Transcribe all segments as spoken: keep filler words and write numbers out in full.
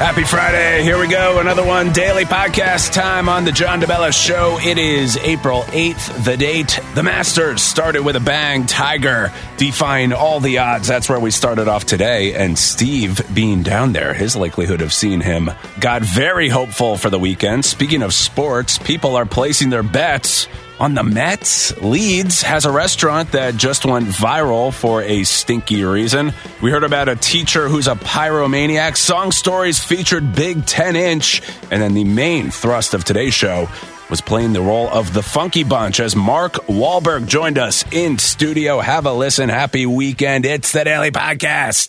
Happy Friday. Here we go. Another one. Daily podcast time on the John DeBella Show. It is April eighth, the date. The Masters started with a bang. Tiger defying all the odds. That's where we started off today. And Steve being down there, his likelihood of seeing him got very hopeful for the weekend. Speaking of sports, people are placing their bets on the Mets. Leeds has a restaurant that just went viral for a stinky reason. We heard about a teacher who's a pyromaniac. Song Stories featured Big ten inch. And then the main thrust of today's show was playing the role of the Funky Bunch as Mark Wahlberg joined us in studio. Have a listen. Happy weekend. It's the Daily Podcast.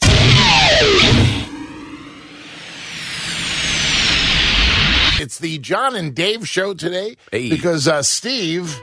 It's the John and Dave show today hey. because uh, Steve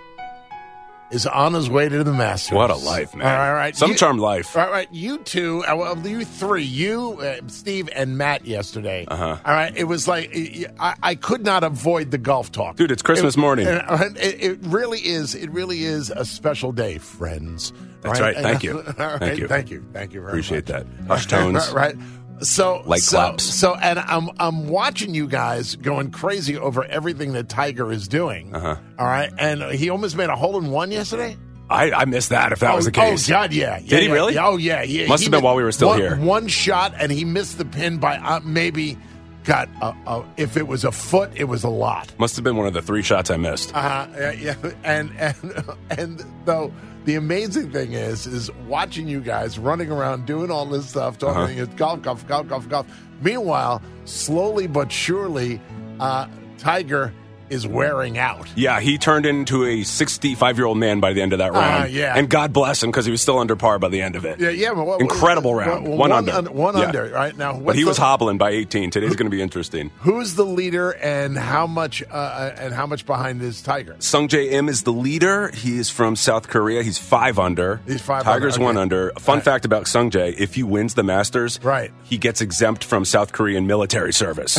is on his way to the Masters. What a life, man. All right, all right. Some you, charmed life. All right, you two, uh, well, you three, you, uh, Steve, and Matt yesterday. Uh-huh. All right, it was like, I, I could not avoid the golf talk. Dude, it's Christmas it, morning. It, it, it really is, it really is a special day, friends. That's right. right. Thank you. All right. Thank you. Thank you. Thank you very Appreciate much. that. Hush tones. right. So, Light so, claps. so, and I'm I'm watching you guys going crazy over everything that Tiger is doing. Uh-huh. All right, and he almost made a hole in one yesterday. I, I missed that if that oh, was the case. Oh God, yeah. yeah Did he yeah, really? Yeah, oh yeah. He, Must he have been missed while we were still one, here. One shot, and he missed the pin by uh, maybe. God, uh, uh, if it was a foot, it was a lot. Must have been one of the three shots I missed. Uh, yeah, yeah, and and and though. The amazing thing is, is watching you guys running around doing all this stuff, talking uh-huh. golf, golf, golf, golf, golf. Meanwhile, slowly but surely, uh, Tiger is wearing out. Yeah, he turned into a sixty-five-year-old man by the end of that round. Uh, yeah. And God bless him because he was still under par by the end of it. Yeah, yeah. But what, Incredible round. Well, one, one under. Un, one yeah. under, right? Now, but he the, was hobbling by eighteen. Today's going to be interesting. Who's the leader and how much uh, and how much behind is Tiger? Sungjae Im is the leader. He is from South Korea. He's five under. He's five Tiger's under. Okay. one under. Fun right. fact about Sungjae, if he wins the Masters, right. he gets exempt from South Korean military service.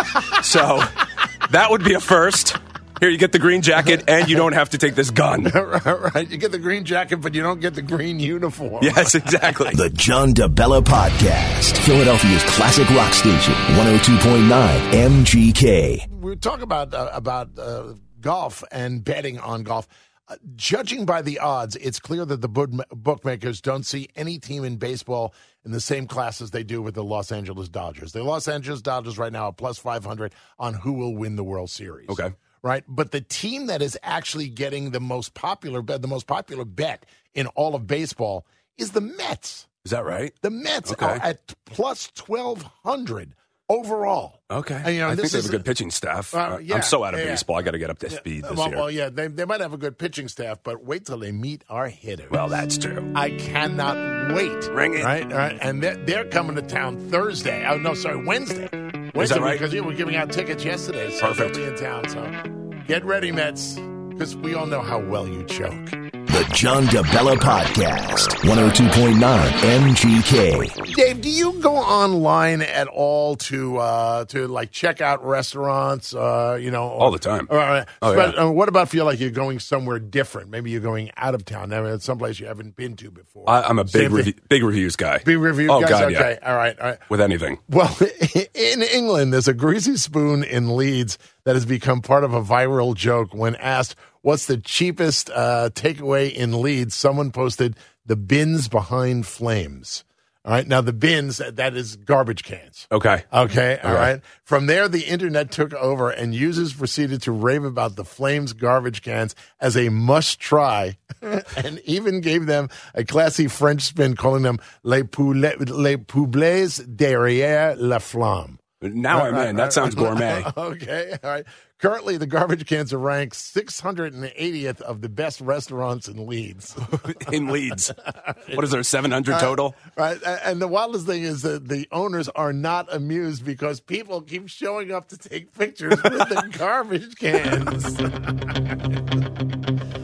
So that would be a first. Here, you get the green jacket, and you don't have to take this gun. Right. You get the green jacket, but you don't get the green uniform. Yes, exactly. The John DeBella Podcast. Philadelphia's classic rock station, one oh two point nine M G K. We talk about, uh, about uh, golf and betting on golf. Uh, judging by the odds, it's clear that the bookmakers don't see any team in baseball in the same class as they do with the Los Angeles Dodgers. The Los Angeles Dodgers right now are plus five hundred on who will win the World Series. Okay. Right, but the team that is actually getting the most popular bet, the most popular bet in all of baseball, is the Mets. Is that right? The Mets okay. are at plus twelve hundred overall. Okay, and, you know, I think they have is, a good pitching staff. Uh, yeah, I'm so out of yeah, baseball. I got to get up to speed yeah. this well, year. Well, yeah, they, they might have a good pitching staff, but wait till they meet our hitters. Well, that's true. I cannot wait. Ring it. Right, right, and they're, they're coming to town Thursday. Oh no, sorry, Wednesday. Wednesday, is that right? Because we were giving out tickets yesterday. So Perfect. They'll be in town. So get ready, Mets, because we all know how well you choke. The John DeBella Podcast, one oh two point nine M G K. Dave, do you go online at all to uh, to like check out restaurants? Uh, you know, all the time. Uh, oh, but, yeah. uh, what about feel like you're going somewhere different? Maybe you're going out of town. I mean, it's someplace you haven't been to before. I, I'm a big revi- big reviews guy. Big reviews oh, guys. God, okay, yeah. all right, all right. With anything. Well, in England, there's a greasy spoon in Leeds that has become part of a viral joke. When asked what's the cheapest uh, takeaway in Leeds, someone posted the bins behind flames. All right. Now, the bins, that is garbage cans. Okay. Okay. All okay. right. From there, the internet took over and users proceeded to rave about the Flames garbage cans as a must try and even gave them a classy French spin, calling them les poulets, les poubelles derrière la flamme. Now I'm in. That sounds gourmet. Okay. All right. Currently, the garbage cans are ranked six hundred eightieth of the best restaurants in Leeds. In Leeds. What is there, seven hundred total? Uh, right. And the wildest thing is that the owners are not amused because people keep showing up to take pictures with the garbage cans. Oh,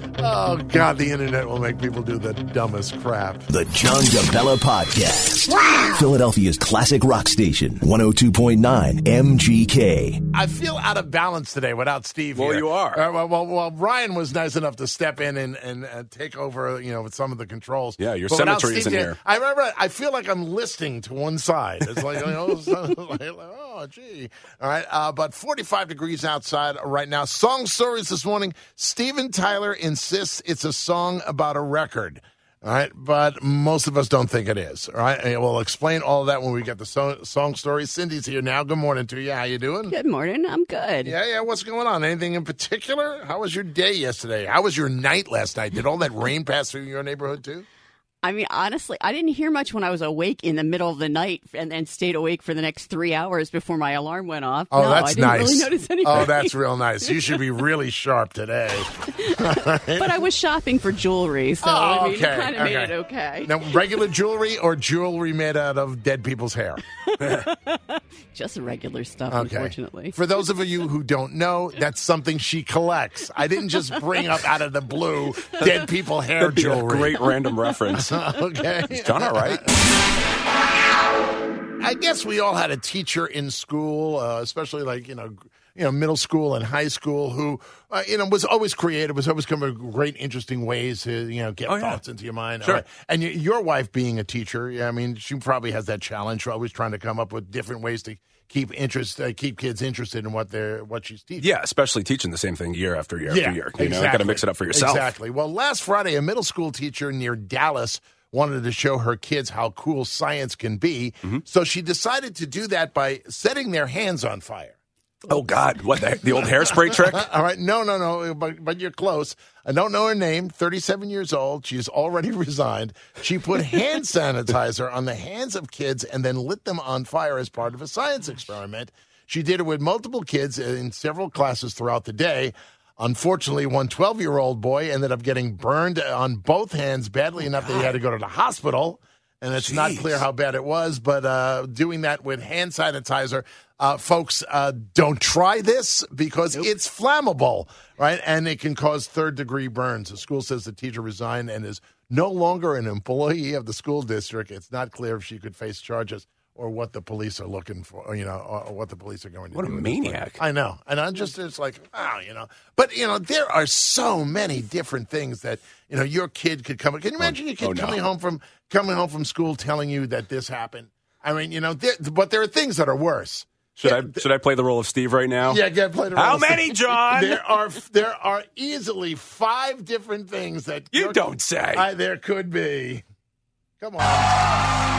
Oh, God, the internet will make people do the dumbest crap. The John DeBella Podcast. Wow. Philadelphia's classic rock station, one oh two point nine M G K. I feel out of balance today without Steve well, here. Well, you are. Uh, well, well, well, Ryan was nice enough to step in and, and uh, take over, you know, with some of the controls. Yeah, your but cemetery is in here, here. I remember, I feel like I'm listing to one side. It's like, you know, so, like, oh, gee. All right, uh, but forty-five degrees outside right now. Song stories this morning. Steven Tyler insists it's a song about a record. All right, but most of us don't think it is. All right, and we'll explain all of that when we get the song, song story. Cindy's here now. Good morning to you. How you doing? Good morning. I'm good. Yeah, yeah. What's going on? Anything in particular? How was your day yesterday? How was your night last night? Did all that rain pass through your neighborhood too? I mean, honestly, I didn't hear much when I was awake in the middle of the night and then stayed awake for the next three hours before my alarm went off. Oh, no, that's I didn't nice. really notice anything. Oh, that's real nice. You should be really sharp today. But I was shopping for jewelry, so oh, I mean, okay. it kind of okay. made it okay. Now, regular jewelry or jewelry made out of dead people's hair? Just regular stuff, Okay. unfortunately. For those of you who don't know, that's something she collects. I didn't just bring up out of the blue dead people hair That'd be jewelry. a great random reference. Okay. Is John all right? I guess we all had a teacher in school, uh, especially like, you know, you know, middle school and high school who, uh, you know, was always creative, was always coming up with great, interesting ways to, you know, get Oh, yeah. thoughts into your mind. Sure. All right. And y- your wife being a teacher, yeah, I mean, she probably has that challenge, always trying to come up with different ways to keep interest, uh, keep kids interested in what they're, what she's teaching. Yeah, especially teaching the same thing year after year Yeah, after year. You know, exactly. got to mix it up for yourself. Exactly. Well, last Friday, a middle school teacher near Dallas wanted to show her kids how cool science can be. Mm-hmm. So she decided to do that by setting their hands on fire. Oh, God. What, the, the old hairspray trick? All right. No, no, no. But, but you're close. I don't know her name. thirty-seven years old. She's already resigned. She put hand sanitizer on the hands of kids and then lit them on fire as part of a science experiment. She did it with multiple kids in several classes throughout the day. Unfortunately, one twelve-year-old boy ended up getting burned on both hands badly oh, enough God. that he had to go to the hospital. And it's Jeez. not clear how bad it was, but uh, doing that with hand sanitizer, uh, folks, uh, don't try this because nope. it's flammable, right? And it can cause third-degree burns. The school says the teacher resigned and is no longer an employee of the school district. It's not clear if she could face charges or what the police are looking for, you know, or what the police are going to what do. What a maniac. I know. And I'm just, it's like, wow, you know. But, you know, there are so many different things that, you know, your kid could come. Can you imagine your kid oh, no. coming home from coming home from school telling you that this happened? I mean, you know, there, but there are things that are worse. Should yeah, I th- should I play the role of Steve right now? Yeah, get play the role. How of many, Steve. John? There are there are easily five different things that you your, don't say. I, there could be. Come on.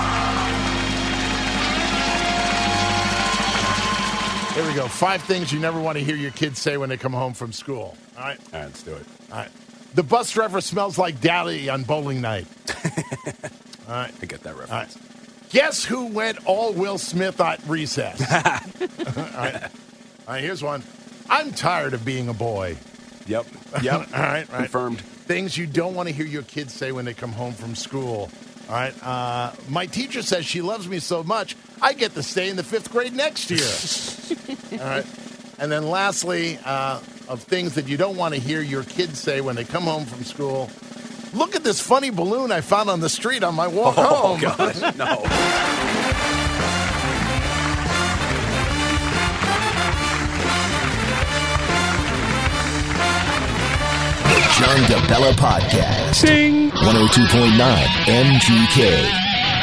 Here we go. Five things you never want to hear your kids say when they come home from school. All right? All right, let's do it. All right. The bus driver smells like Dally on bowling night. All right. I get that reference. All right. Guess who went all Will Smith at recess? All right. All right, here's one. I'm tired of being a boy. Yep. Yep. All right, right. Confirmed. Things you don't want to hear your kids say when they come home from school. All right. Uh, my teacher says she loves me so much, I get to stay in the fifth grade next year. All right. And then lastly, uh, of things that you don't want to hear your kids say when they come home from school. Look at this funny balloon I found on the street on my walk oh, home. God, no. John DeBella Podcast. Ding. one oh two point nine M G K.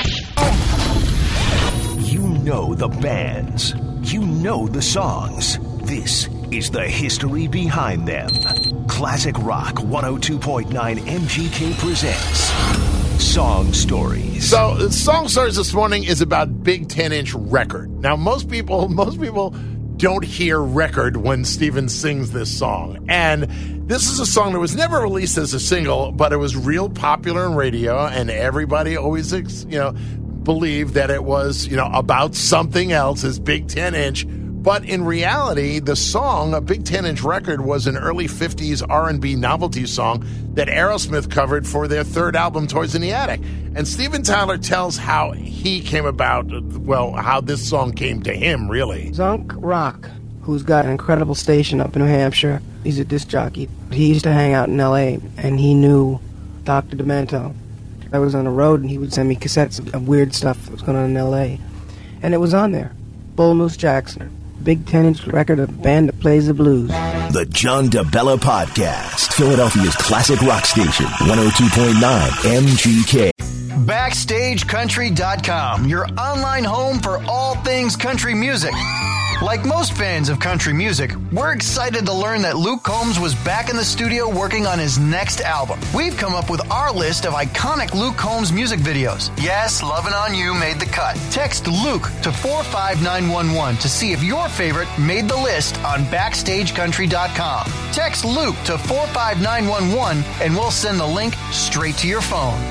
You know the bands. You know the songs. This is the history behind them. Classic Rock one oh two point nine M G K presents Song Stories. So, uh, Song Stories this morning is about Big ten-inch record. Now, most people, most people don't hear record when Steven sings this song. And this is a song that was never released as a single, but it was real popular in radio, and everybody always, you know, believed that it was, you know, about something else, as Big ten-inch. But in reality, the song, a Big ten-inch record, was an early fifties R and B novelty song that Aerosmith covered for their third album, Toys in the Attic. And Steven Tyler tells how he came about, well, how this song came to him, really. Zunk Rock, who's got an incredible station up in New Hampshire, he's a disc jockey. He used to hang out in L A, and he knew Doctor Demento. I was on the road, and he would send me cassettes of, of weird stuff that was going on in L A. And it was on there. Bull Moose Jackson, big ten-inch record of a band that plays the blues. The John DeBella Podcast, Philadelphia's classic rock station, one oh two point nine M G K. Backstage Country dot com, your online home for all things country music. Like most fans of country music, we're excited to learn that Luke Combs was back in the studio working on his next album. We've come up with our list of iconic Luke Combs music videos. Yes, Lovin' On You made the cut. Text Luke to four five nine one one to see if your favorite made the list on Backstage Country dot com. Text Luke to four five nine one one and we'll send the link straight to your phone.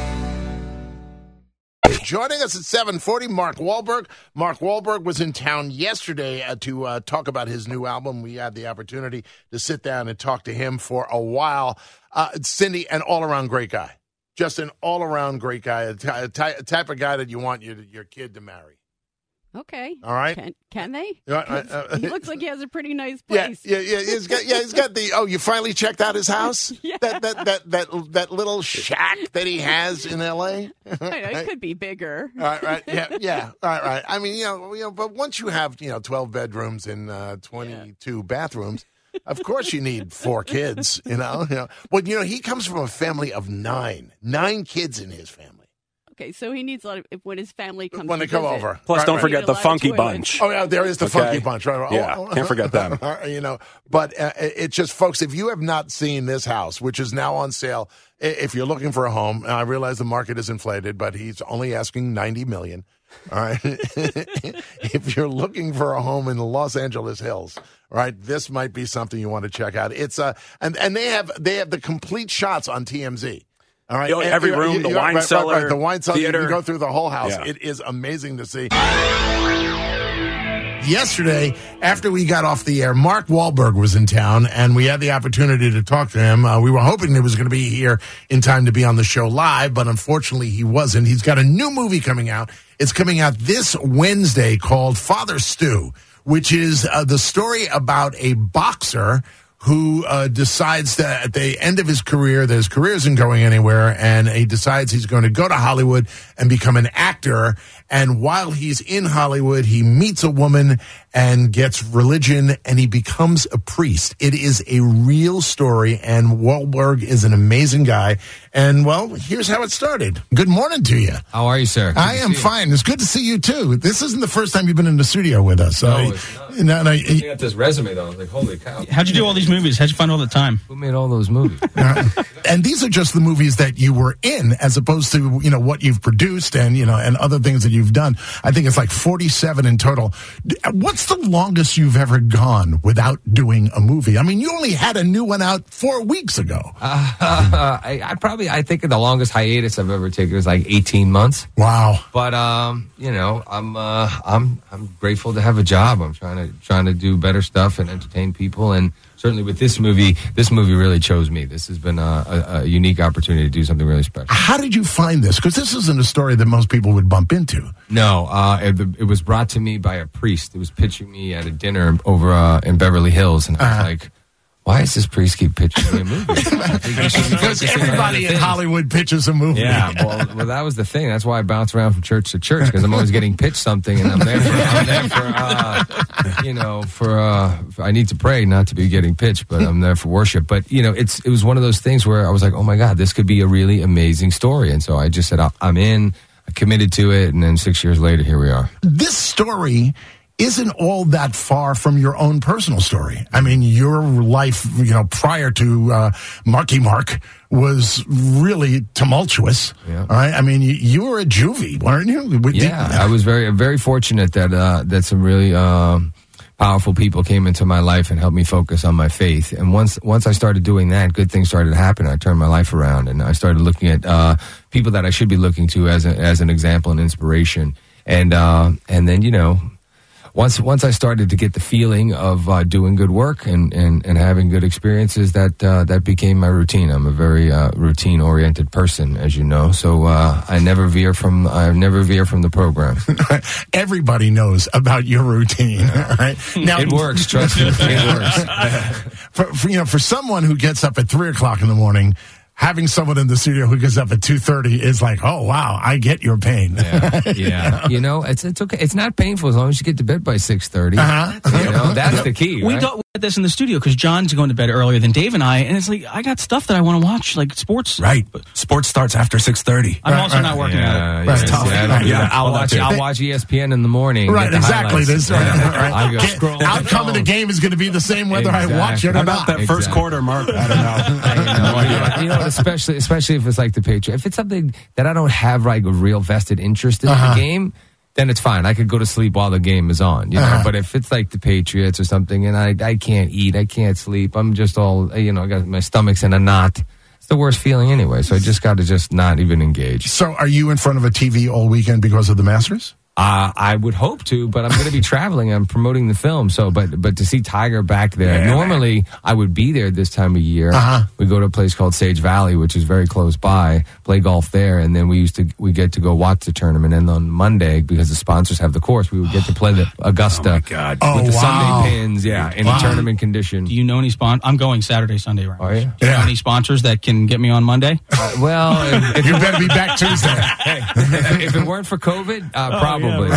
Joining us at seven forty, Mark Wahlberg. Mark Wahlberg was in town yesterday uh, to uh, talk about his new album. We had the opportunity to sit down and talk to him for a while. Uh, Cindy, an all-around great guy. Just an all-around great guy, a, ty- a, ty- a type of guy that you want your, your kid to marry. Okay. All right. Can, can they? Uh, uh, uh, he looks like he has a pretty nice place. Yeah, yeah, yeah. He's got, yeah, he's got the. Oh, you finally checked out his house? Yeah. That that that that that little shack that he has in L A. I know, it could be bigger. All right, right, yeah, yeah, right, right. I mean, you know, you know, but once you have, you know, twelve bedrooms and uh, twenty-two yeah. bathrooms, of course you need four kids. You know, you know. Well, you know, he comes from a family of nine, nine kids in his family. Okay, so he needs a lot of if, when his family comes when they to come visit. over. Plus, right, don't right. forget the Funky Bunch. Oh yeah, there is the okay. Funky Bunch. Right, right. Yeah, oh, oh, can't forget them. You know, but uh, it's just, folks, if you have not seen this house, which is now on sale, if you're looking for a home, and I realize the market is inflated, but he's only asking ninety million dollars. All right, if you're looking for a home in the Los Angeles Hills, right, this might be something you want to check out. It's uh, and and they have they have the complete shots on T M Z. All right, you know, every room, you, the, you, wine right, cellar, right, right, the wine cellar, theater. You can go through the whole house. Yeah. It is amazing to see. Yesterday, after we got off the air, Mark Wahlberg was in town, and we had the opportunity to talk to him. Uh, we were hoping he was going to be here in time to be on the show live, but unfortunately he wasn't. He's got a new movie coming out. It's coming out this Wednesday called Father Stu, which is uh, the story about a boxer who uh, decides that at the end of his career, that his career isn't going anywhere, and he decides he's going to go to Hollywood and become an actor. And while he's in Hollywood, he meets a woman and gets religion, and he becomes a priest. It is a real story, and Wahlberg is an amazing guy. And, well, here's how it started. Good morning to you. How are you, sir? Good I am fine. It's good to see you, too. This isn't the first time you've been in the studio with us. So, no, it's not. No, no, Looking at this resume, though, I was like, holy cow. How'd you do all these movies? How'd you find all the time? Who made all those movies? uh, and these are just the movies that you were in, as opposed to, you know, what you've produced and, you know, and other things that you've done. I think it's like forty-seven in total. What's the longest you've ever gone without doing a movie? I mean, you only had a new one out four weeks ago. Uh, uh, I, I probably, I think the longest hiatus I've ever taken was like eighteen months. Wow. But, um, you know, I'm, uh, I'm, I'm grateful to have a job. I'm trying to, trying to do better stuff and entertain people. And certainly with this movie, this movie really chose me. This has been a, a, a unique opportunity to do something really special. How did you find this? Because this isn't a story that most people would bump into. No, uh, it, it was brought to me by a priest. It was pitching me at a dinner over uh, in Beverly Hills, and I was uh-huh. like, why does this priest keep pitching me a movie? Because everybody in Hollywood pitches a movie. Yeah, well, well, that was the thing. That's why I bounce around from church to church, because I'm always getting pitched something, and I'm there for, I'm there for uh, you know, for, uh, for, I need to pray, not to be getting pitched, but I'm there for worship. But, you know, it's it was one of those things where I was like, oh, my God, this could be a really amazing story. And so I just said, I'm in, I committed to it, and then six years later, here we are. This story isn't all that far from your own personal story. I mean, your life, you know, prior to uh, Marky Mark was really tumultuous. Yeah. All right. I mean, you, you were a juvie, weren't you? Yeah, I was very, very fortunate that uh, that some really uh, powerful people came into my life and helped me focus on my faith. And once once I started doing that, good things started to happen. I turned my life around, and I started looking at uh, people that I should be looking to as a, as an example and inspiration. And uh, and then, you know, once once I started to get the feeling of uh, doing good work and, and, and having good experiences, that uh, that became my routine. I'm a very uh, routine oriented person, as you know. So uh, I never veer from I never veer from the program. Everybody knows about your routine, yeah. right? Now it works. Trust me, it works. for, for you know, for someone who gets up at three o'clock in the morning, having someone in the studio who gets up at two thirty is like, oh, wow, I get your pain. Yeah, yeah. You know, it's it's okay. It's not painful as long as you get to bed by six thirty. Uh-huh. You know, that's the key, We right? don't get this in the studio because John's going to bed earlier than Dave and I, and it's like, I got stuff that I want to watch, like sports. Right. Sports starts after six thirty. I'm Right, also right. not working Yeah, at it. yeah, Right. yeah, Tough. I don't do Yeah, that. I'll I'll watch, do. I'll watch E S P N in the morning. Right, get the exactly. highlights. This, Yeah. right. I go Get- scroll outcome of the phone. game is going to be the same whether I watch it or How not. about that first Exactly. quarter, Mark? I don't know. I know, you know, you know, especially especially if it's like the Patriot. If it's something that I don't have like a real vested interest in Uh-huh. the game, then it's fine. I could go to sleep while the game is on. You know, Uh-huh. but if it's like the Patriots or something, and I I can't eat, I can't sleep, I'm just all you know, I got my stomach's in a knot. It's the worst feeling anyway. So I just got to just not even engage. So are you in front of a T V all weekend because of the Masters? Uh, I would hope to, but I'm going to be traveling. I'm promoting the film, so but but to see Tiger back there, Yeah. normally I would be there this time of year. Uh-huh. We go to a place called Sage Valley, which is very close by. Play golf there, and then we used to we get to go watch the tournament. And on Monday, because the sponsors have the course, we would get to play the Augusta Oh, my God. Oh, with the wow. Sunday pins, yeah, in Wow. a tournament condition. Do you know any spon? I'm going Saturday, Sunday rounds. Are you? Do you know Yeah. any sponsors that can get me on Monday? Uh, well, if, if, You better be back Tuesday. hey, if, if it weren't for COVID, uh, probably.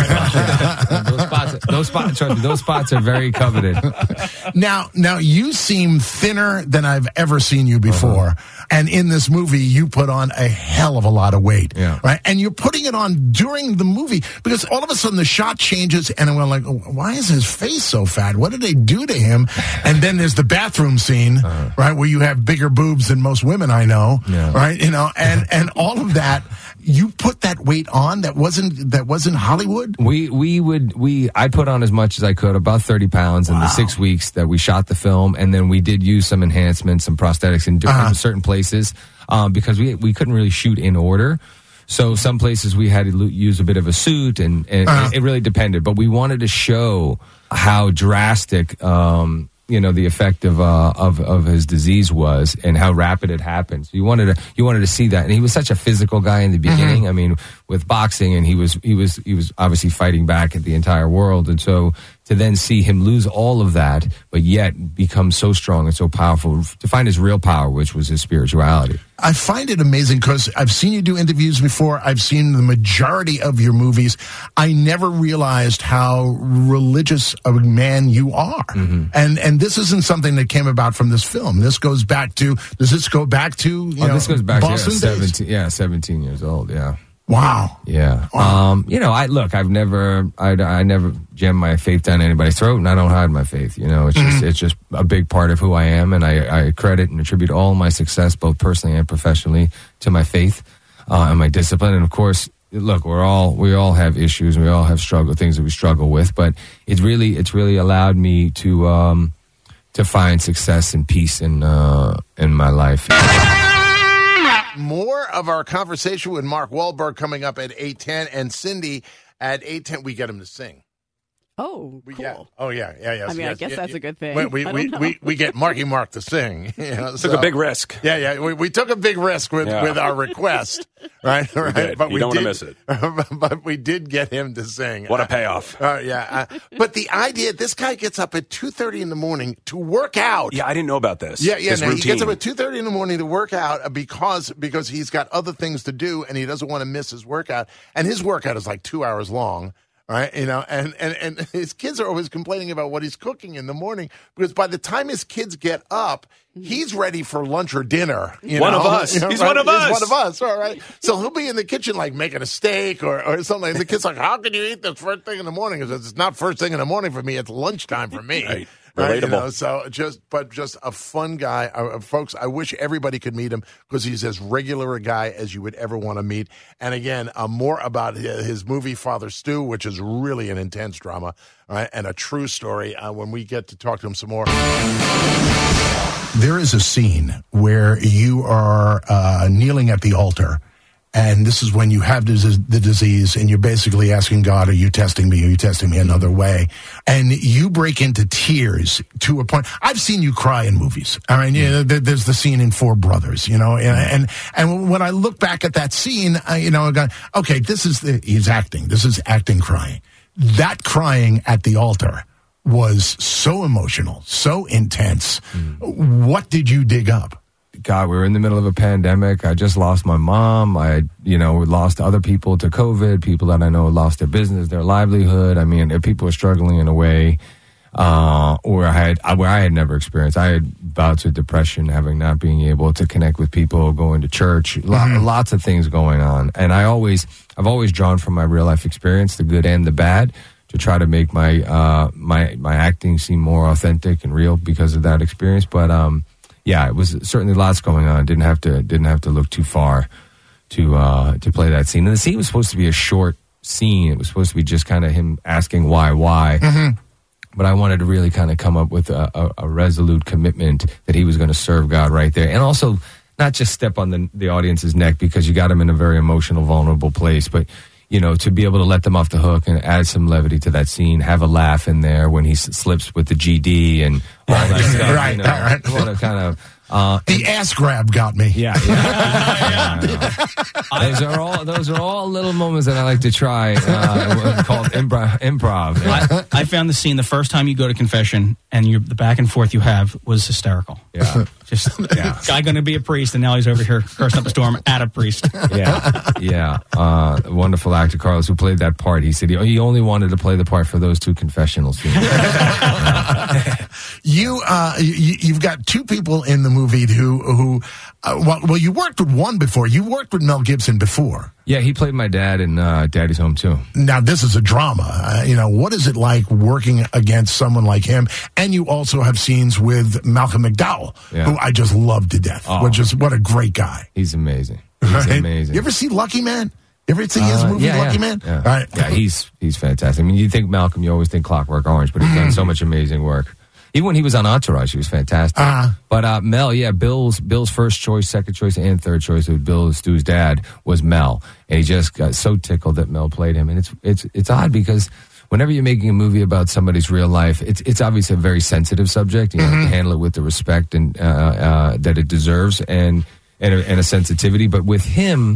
those spots, those spots, trust me, those spots are very coveted. Now, now you seem thinner than I've ever seen you before. Uh-huh. And in this movie, you put on a hell of a lot of weight. Yeah. Right. And you're putting it on during the movie because all of a sudden the shot changes and I'm like, oh, why is his face so fat? What did they do to him? And then there's the bathroom scene, Uh-huh. right, where you have bigger boobs than most women I know. Yeah. Right. You know, and, and all of that, you put that weight on that wasn't, that wasn't Hollywood. We we would we I put on as much as I could, about thirty pounds in the six weeks that we shot the film, and then we did use some enhancements, some prosthetics in different Uh-huh. certain places um, because we we couldn't really shoot in order. So some places we had to lo- use a bit of a suit, and, and Uh-huh. it, it really depended. But we wanted to show how drastic. Um, you know, the effect of uh, of of his disease was, and how rapid it happened. So you wanted to you wanted to see that, and he was such a physical guy in the beginning. I mean, with boxing, and he was he was he was obviously fighting back at the entire world, and so to then see him lose all of that, but yet become so strong and so powerful, to find his real power, which was his spirituality. I find it amazing because I've seen you do interviews before. I've seen the majority of your movies. I never realized how religious a man you are. Mm-hmm. And and this isn't something that came about from this film. This goes back to, does this go back to, you Oh, know, this goes back Boston to yeah, days? seventeen, yeah, seventeen years old. Yeah. Wow. Yeah. Wow. Um, you know, I look, I've never, I, I never jammed my faith down anybody's throat, and I don't hide my faith. You know, it's just, Mm-hmm. it's just a big part of who I am, and I, I credit and attribute all my success, both personally and professionally, to my faith uh, and my discipline. And of course, look, we're all, we all have issues, and we all have struggle, things that we struggle with, but it's really, it's really allowed me to, um, to find success and peace in, uh, in my life. More of our conversation with Mark Wahlberg coming up at eight ten, and Cindy at eight ten. We get him to sing. Oh, We cool. get, oh, yeah, yeah, yeah. I mean, I yes, guess yeah, that's yeah. a good thing. We, we, I we, don't know. we, we get Marky Mark to sing. You know, Took so- a big risk. Yeah, yeah. We, we took a big risk with, Yeah. with our request, right? right. did. You don't wanna did, miss it. But we did get him to sing. What a payoff. Uh, yeah. Uh, but the idea, this guy gets up at two thirty in the morning to work out. Yeah, I didn't know about this. Yeah, yeah. His No, he routine. gets up at two thirty in the morning to work out because because he's got other things to do and he doesn't want to miss his workout. And his workout is like two hours long, right? You know, and, and, and his kids are always complaining about what he's cooking in the morning because by the time his kids get up, he's ready for lunch or dinner. You One know? of us. You know, He's right? one of us. He's one of us. All right. So he'll be in the kitchen like making a steak or, or something. And the kid's like, how can you eat this first thing in the morning? He says, it's not first thing in the morning for me. It's lunchtime for me. Right. Right, you Relatable. know, so just, but just a fun guy, uh, folks. I wish everybody could meet him because he's as regular a guy as you would ever want to meet. And again, uh, more about his, his movie Father Stu, which is really an intense drama, all right, and a true story. Uh, when we get to talk to him some more, there is a scene where you are uh, kneeling at the altar. And this is when you have this, the disease and you're basically asking God, are you testing me? Are you testing me another way? And you break into tears to a point. I've seen you cry in movies. All right. You know, there's the scene in Four Brothers, you know, and, and, and when I look back at that scene, I, you know, I go, okay, this is the, he's acting. This is acting crying. That crying at the altar was so emotional, so intense. Mm. What did you dig up? God, we were in the middle of a pandemic. I just lost my mom. I, you know, lost other people to COVID. People that I know lost their business, their livelihood. I mean, people were struggling in a way uh, where I had where I had never experienced. I had bouts of depression, having not being able to connect with people, going to church, mm-hmm. lots of things going on. And I always, I've always drawn from my real life experience, the good and the bad, to try to make my uh, my my acting seem more authentic and real because of that experience. But um. Yeah, it was certainly lots going on. Didn't have to didn't have to look too far to uh, to play that scene. And the scene was supposed to be a short scene. It was supposed to be just kind of him asking why, why. Mm-hmm. But I wanted to really kind of come up with a, a, a resolute commitment that he was going to serve God right there, and also not just step on the the audience's neck because you got him in a very emotional, vulnerable place, but you know, to be able to let them off the hook and add some levity to that scene, have a laugh in there when he s- slips with the G D and all that stuff. Right, you know, right. I want to kind of uh, the ass grab got me. Yeah, yeah. yeah those are all those are all little moments that I like to try. Uh, called improv. improv. I, I found the scene the first time you go to confession, and you, the back and forth you have was hysterical. Yeah, just yeah. Guy going to be a priest, and now he's over here cursing up a storm at a priest. Yeah, yeah. Uh, wonderful actor Carlos who played that part. He said he, he only wanted to play the part for those two confessional scenes. you, uh, you, you've got two people in the movie who, who, uh, well, well, you worked with one before. You worked with Mel Gibson before. Yeah, he played my dad in uh, Daddy's Home too. Now, this is a drama. Uh, you know, what is it like working against someone like him? And you also have scenes with Malcolm McDowell, yeah. who I just love to death. Oh. Which is what a great guy. He's amazing. He's right? amazing. You ever see Lucky Man? You ever see his uh, movie yeah, Lucky yeah. Man? Yeah. Right. yeah, he's he's fantastic. I mean, you think Malcolm, you always think Clockwork Orange, but he's done so much amazing work. Even when he was on Entourage, he was fantastic. Uh-huh. But uh, Mel, yeah, Bill's Bill's first choice, second choice, and third choice of Bill Stu's dad was Mel, and he just got so tickled that Mel played him. And it's it's it's odd because whenever you're making a movie about somebody's real life, it's it's obviously a very sensitive subject. You mm-hmm. have to handle it with the respect and uh, uh, that it deserves, and and a, and a sensitivity. But with him,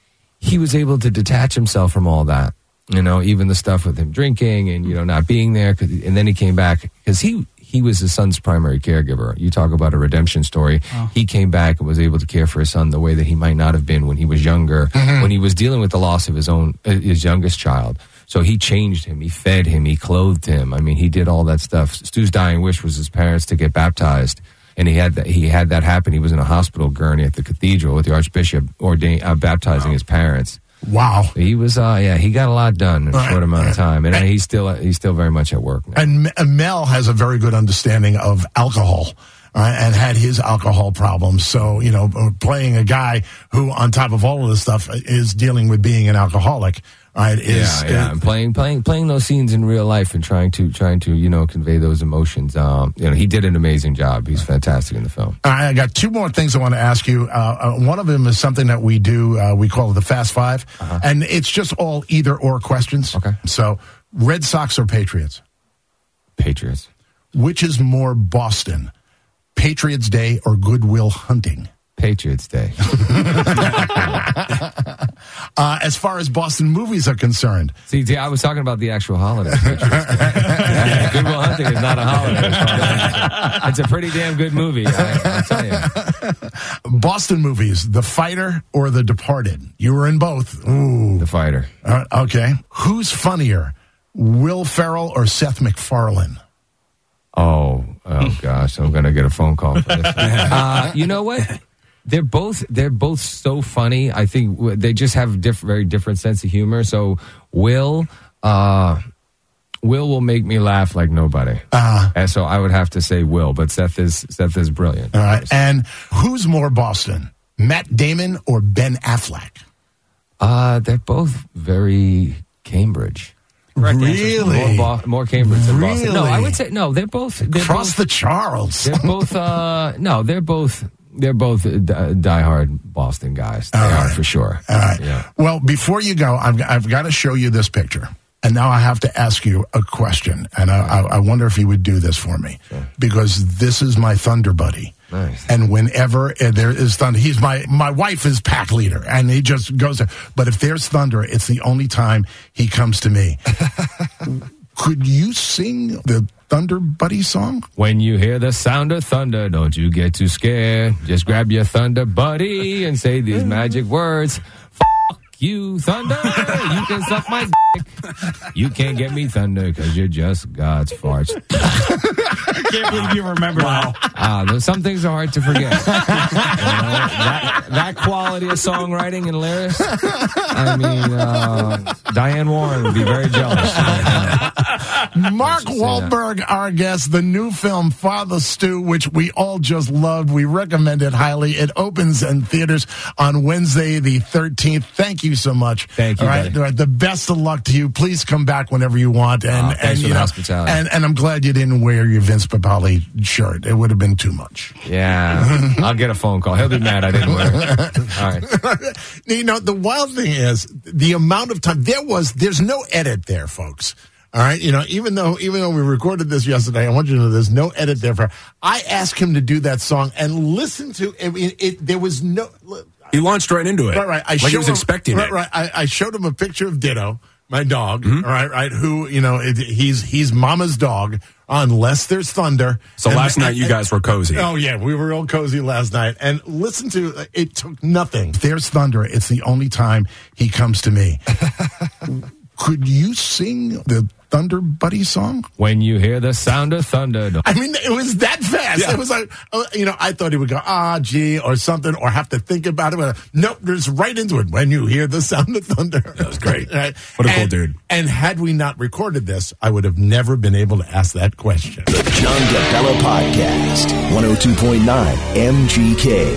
he was able to detach himself from all that. You know, even the stuff with him drinking and you know not being there, and then he came back because he. He was his son's primary caregiver. You talk about a redemption story. Oh. He came back and was able to care for his son the way that he might not have been when he was younger, mm-hmm. when he was dealing with the loss of his own, his youngest child. So he changed him. He fed him. He clothed him. I mean, he did all that stuff. Stu's dying wish was his parents to get baptized. And he had that, he had that happen. He was in a hospital gurney at the cathedral with the Archbishop ordain, uh, baptizing wow. his parents. Wow, he was. Uh, yeah, he got a lot done in a short amount of time, and, and he's still he's still very much at work now. And Mel has a very good understanding of alcohol, uh, and had his alcohol problems. So you know, playing a guy who, on top of all of this stuff, is dealing with being an alcoholic. Right? Is, yeah, yeah. Uh, and playing, playing, playing those scenes in real life and trying to, trying to, you know, convey those emotions. Um, you know, he did an amazing job. He's fantastic in the film. I got two more things I want to ask you. Uh, uh, one of them is something that we do. Uh, we call it the Fast Five, uh-huh. and it's just all either or questions. Okay. So, Red Sox or Patriots? Patriots. Which is more Boston, Patriots Day or Goodwill Hunting? Patriots Day. uh, as far as Boston movies are concerned. See, I was talking about the actual holiday. yeah, Good Will Hunting is not a holiday. It's a pretty damn good movie, I, I'll tell you. Boston movies, The Fighter or The Departed? You were in both. Ooh. The Fighter. Uh, okay. Who's funnier, Will Ferrell or Seth MacFarlane? Oh, oh gosh, I'm going to get a phone call for this. Uh, you know what? They're both they're both so funny. I think they just have a diff- very different sense of humor. So Will, uh, Will will make me laugh like nobody. Uh, and so I would have to say Will, but Seth is Seth is brilliant. All right. And who's more Boston, Matt Damon or Ben Affleck? Uh, they're both very Cambridge. Correct really? More, Bo- more Cambridge than really? Boston. No, I would say no. They're both they're across both, the Charles. They're both. Uh, no, they're both. They're both uh, diehard Boston guys. They All are right. for sure. All right. Yeah. Well, before you go, I've, I've got to show you this picture. And now I have to ask you a question. And I, I, I wonder if you would do this for me. Sure. Because this is my Thunder buddy. Nice. And whenever uh, there is thunder, he's my, my wife is pack leader. And he just goes there. But if there's thunder, it's the only time he comes to me. Could you sing the Thunder Buddy song? When you hear the sound of thunder, don't you get too scared. Just grab your Thunder Buddy and say these magic words. Fuck you, Thunder. You can suck my dick. You can't get me, Thunder, because you're just God's farts. I can't believe you remember that. Ah, there's some things are hard to forget. You know, that, that quality of songwriting and lyrics, I mean, uh, Diane Warren would be very jealous. Mark Wahlberg, our guest, the new film Father Stu, which we all just loved. We recommend it highly. It opens in theaters on Wednesday the thirteenth. Thank you so much. Thank you, All right, buddy. all right, the best of luck to you. Please come back whenever you want. And, Oh, thanks and for you the know, hospitality. and, and I'm glad you didn't wear your Vince Papale shirt. It would have been too much. Yeah, I'll get a phone call. He'll be mad I didn't wear it. All right. You know, the wild thing is the amount of time there was, there's no edit there, folks. All right. You know, even though, even though we recorded this yesterday, I want you to know there's no edit there for, I asked him to do that song and listen to it. it, it there was no, He launched right into it. right, right. I like he showed was him- expecting right, it. Right. I, I showed him a picture of Ditto, my dog. Mm-hmm. All right. Right. Who, you know, it, he's, he's mama's dog unless there's thunder. So And- last night and- you guys were cozy. Oh, yeah, we were real cozy last night. And listen to, it took nothing. If there's thunder, it's the only time he comes to me. Could you sing the Thunder Buddy song? When you hear the sound of thunder, don't I mean, it was that fast. Yeah. It was like, uh, you know, I thought he would go, ah, gee, or something, or have to think about it. But nope, there's right into it. When you hear the sound of thunder. That was great. Right? What a cool And- dude. And had we not recorded this, I would have never been able to ask that question. The John DeBella Podcast, one oh two point nine M G K.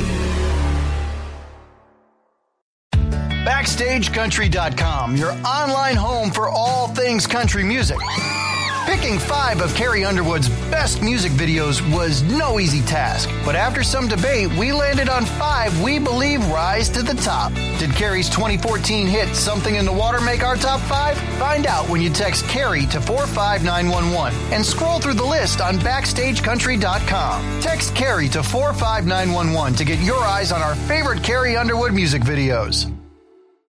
Backstage Country dot com, your online home for all things country music. Picking five of Carrie Underwood's best music videos was no easy task, but after some debate, we landed on five we believe rise to the top. Did Carrie's twenty fourteen hit Something in the Water make our top five? Find out when you text Carrie to four five nine one one and scroll through the list on Backstage Country dot com. Text Carrie to four five nine one one to get your eyes on our favorite Carrie Underwood music videos.